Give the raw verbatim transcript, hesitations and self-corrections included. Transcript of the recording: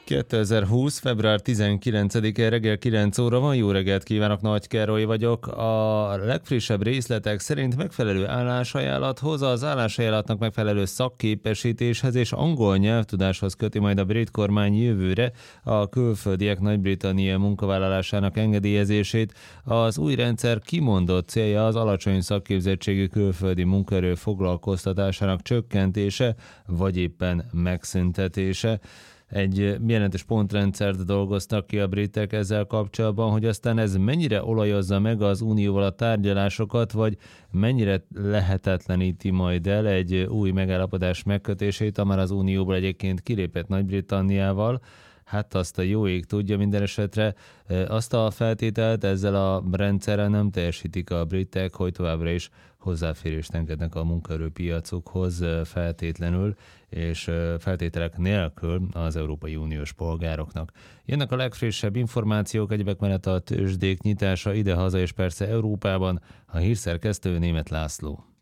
kétezer-húsz. február tizenkilencedike reggel kilenc óra van. Jó reggelt kívánok, Nagy Károly vagyok. A legfrissebb részletek szerint megfelelő állásajánlathoz, az állásajánlatnak megfelelő szakképesítéshez és angol nyelvtudáshoz köti majd a brit kormány jövőre a külföldiek Nagy-Britannia munkavállalásának engedélyezését. Az új rendszer kimondott célja az alacsony szakképzettségű külföldi munkaerő foglalkoztatásának csökkentése, vagy éppen megszüntetése. Egy jelentős pontrendszert dolgoztak ki a britek ezzel kapcsolatban, hogy aztán ez mennyire olajozza meg az unióval a tárgyalásokat, vagy mennyire lehetetleníti majd el egy új megállapodás megkötését, amár az unióból egyébként kilépett Nagy-Britanniával. Hát azt a jó ég tudja, minden esetre azt a feltételt ezzel a rendszerrel nem teljesítik a britek, hogy továbbra is hozzáférést engednek a munkaerőpiacukhoz feltétlenül, és feltételek nélkül az Európai Uniós polgároknak. Jönnek a legfrissebb információk, egyebek mellett a tőzsdék nyitása idehaza és persze Európában, a hírszerkesztő Németh László.